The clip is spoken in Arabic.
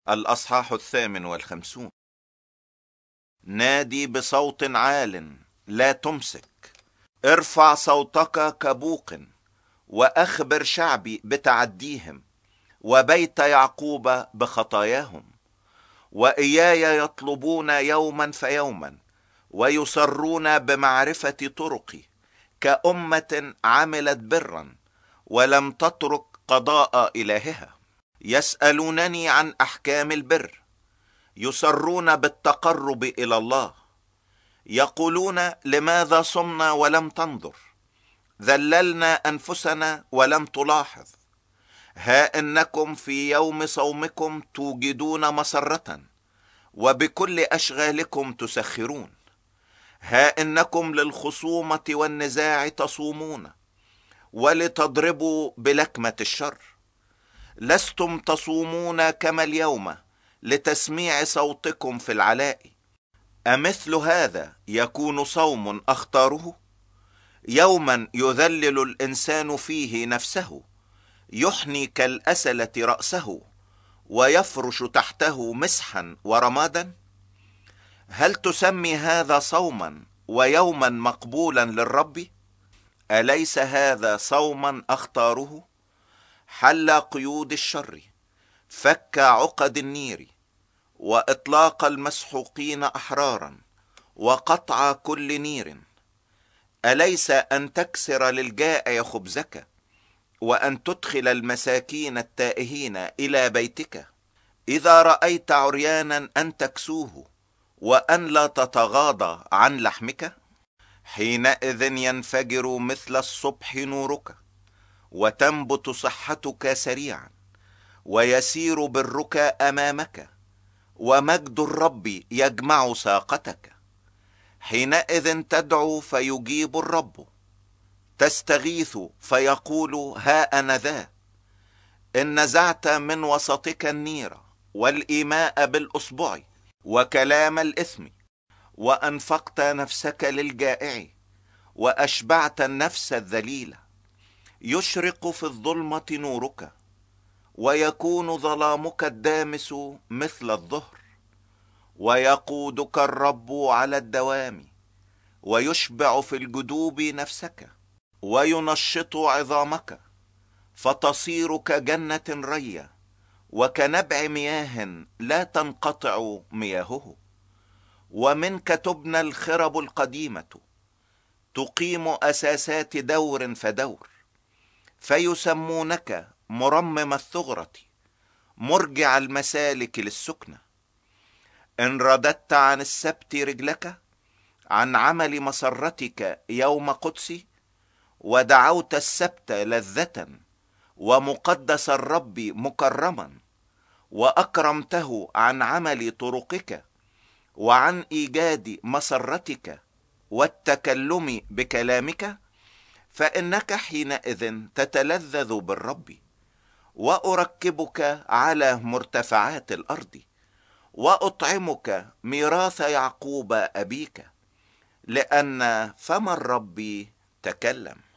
الأصحاح 58. نادي بصوت عال، لا تمسك. ارفع صوتك كبوق، وأخبر شعبي بتعديهم، وبيت يعقوب بخطاياهم. وإياي يطلبون يوما فيوما، ويصرون بمعرفة طرقي، كأمة عملت برا ولم تترك قضاء إلهها. يسألونني عن أحكام البر، يصرون بالتقرب إلى الله. يقولون: لماذا صمنا ولم تنظر؟ ذللنا أنفسنا ولم تلاحظ. ها إنكم في يوم صومكم توجدون مسرة، وبكل أشغالكم تسخرون. ها إنكم للخصومة والنزاع تصومون، ولتضربوا بلكمة الشر. لستم تصومون كما اليوم لتسميع صوتكم في العلاء. أمثل هذا يكون صوم أختاره؟ يوما يذلل الإنسان فيه نفسه، يحني كالأسلة رأسه، ويفرش تحته مسحا ورمادا. هل تسمي هذا صوما ويوما مقبولا للرب؟ أليس هذا صوما أختاره؟ حل قيود الشر، فك عقد النير، وإطلاق المسحوقين أحرارا، وقطع كل نير. أليس أن تكسر للجائع خبزك، وأن تدخل المساكين التائهين إلى بيتك؟ إذا رأيت عريانا أن تكسوه، وأن لا تتغاضى عن لحمك. حينئذ ينفجر مثل الصبح نورك، وتنبت صحتك سريعا، ويسير برك أمامك، ومجد الرب يجمع ساقتك. حينئذ تدعو فيجيب الرب، تستغيث فيقول: ها أنا ذا. إن نزعت من وسطك النير والإيماء بالأصبع وكلام الإثم، وأنفقت نفسك للجائع، وأشبعت النفس الذليلة. يشرق في الظلمة نورك، ويكون ظلامك الدامس مثل الظهر. ويقودك الرب على الدوام، ويشبع في الجدوب نفسك، وينشط عظامك، فتصير كجنة رية، وكنبع مياه لا تنقطع مياهه. ومنك تبنى الخرب القديمة، تقيم أساسات دور فدور. فيسمونك مرمم الثغرة، مرجع المسالك للسكنة. إن رددت عن السبت رجلك، عن عمل مسرتك يوم قدسي، ودعوت السبت لذة، ومقدس الرب مكرما، وأكرمته عن عمل طرقك، وعن إيجاد مسرتك، والتكلم بكلامك، فإنك حينئذ تتلذذ بالرب. وأركبك على مرتفعات الأرض، وأطعمك ميراث يعقوب أبيك، لأن فم الرب تكلم.